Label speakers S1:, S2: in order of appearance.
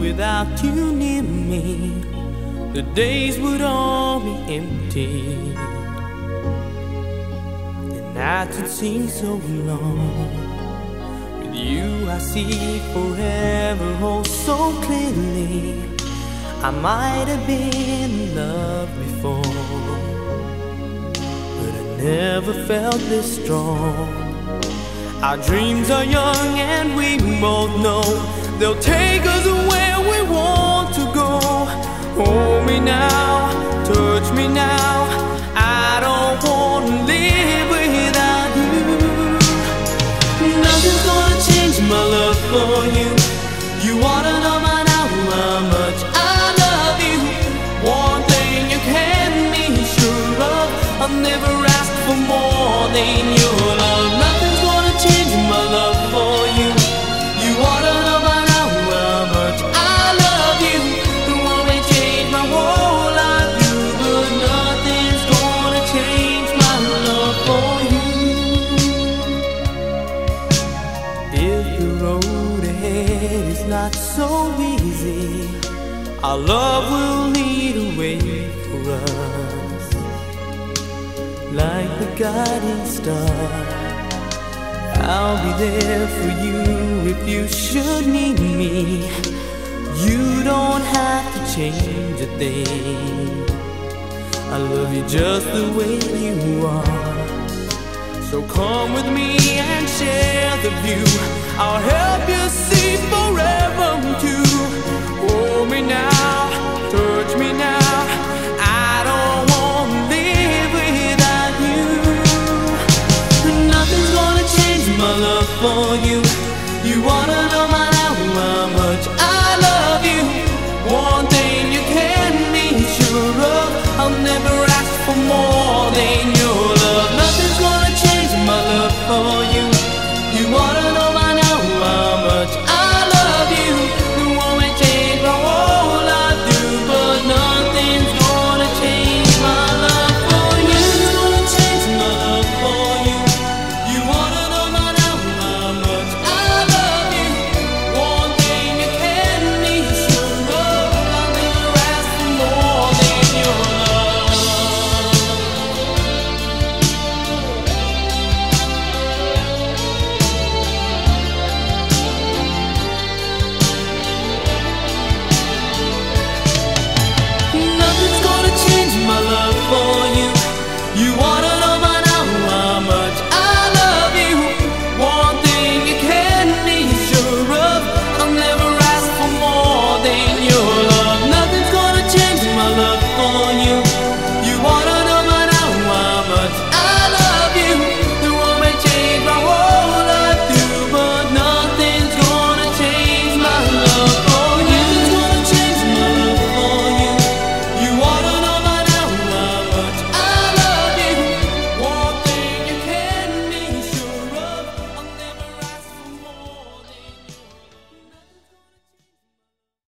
S1: without you near me, the days would all be empty. The nights would seem so long. With you I see forever, oh so clearly. I might have been in love before, but I never felt this strong. Our dreams are young and we both know they'll take us where we want to go. Hold me now, touch me now, I don't want to live without you. Nothing's gonna change my love for you. You ought to know by now how much I love you. One thing you can be sure of, I've never asked for more than your love. Nothing's gonna change my love for you. You ought to know by now how much I love you. It won't change my whole life, you, but nothing's gonna change my love for you. If the road ahead is not so easy, our love will lead a way for us, like the guiding star. I'll be there for you if you should need me. You don't have to change a thing. I love you just the way you are. So come with me and share the view. I'll help you see forever